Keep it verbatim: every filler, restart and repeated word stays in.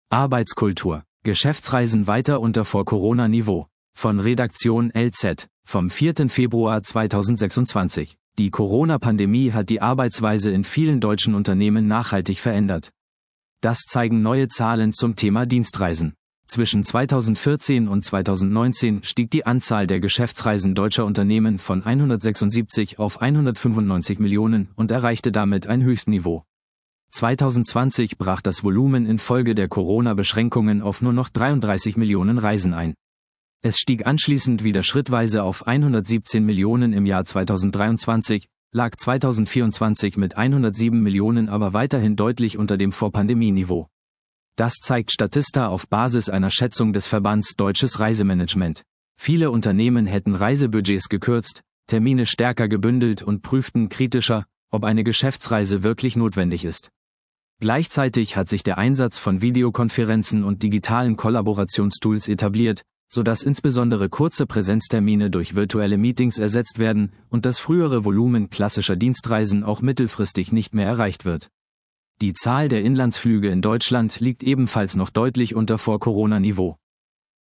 Arbeitskultur. Geschäftsreisen weiter unter Vor-Corona-Niveau. Von Redaktion L Z, vom vierten Februar zweitausendsechsundzwanzig. Die Corona-Pandemie hat die Arbeitsweise in vielen deutschen Unternehmen nachhaltig verändert. Das zeigen neue Zahlen zum Thema Dienstreisen. Zwischen zweitausendvierzehn und zweitausendneunzehn stieg die Anzahl der Geschäftsreisen deutscher Unternehmen von hundertsechsundsiebzig auf hundertfünfundneunzig Millionen und erreichte damit ein Höchstniveau. zweitausendzwanzig brach das Volumen infolge der Corona-Beschränkungen auf nur noch dreiunddreißig Millionen Reisen ein. Es stieg anschließend wieder schrittweise auf hundertsiebzehn Millionen im Jahr zweitausenddreiundzwanzig, lag zweitausendvierundzwanzig mit hundertsieben Millionen aber weiterhin deutlich unter dem Vor-Pandemie-Niveau. Das zeigt Statista auf Basis einer Schätzung des Verbands Deutsches Reisemanagement. Viele Unternehmen hätten Reisebudgets gekürzt, Termine stärker gebündelt und prüften kritischer, ob eine Geschäftsreise wirklich notwendig ist. Gleichzeitig hat sich der Einsatz von Videokonferenzen und digitalen Kollaborationstools etabliert, sodass insbesondere kurze Präsenztermine durch virtuelle Meetings ersetzt werden und das frühere Volumen klassischer Dienstreisen auch mittelfristig nicht mehr erreicht wird. Die Zahl der Inlandsflüge in Deutschland liegt ebenfalls noch deutlich unter Vor-Corona-Niveau.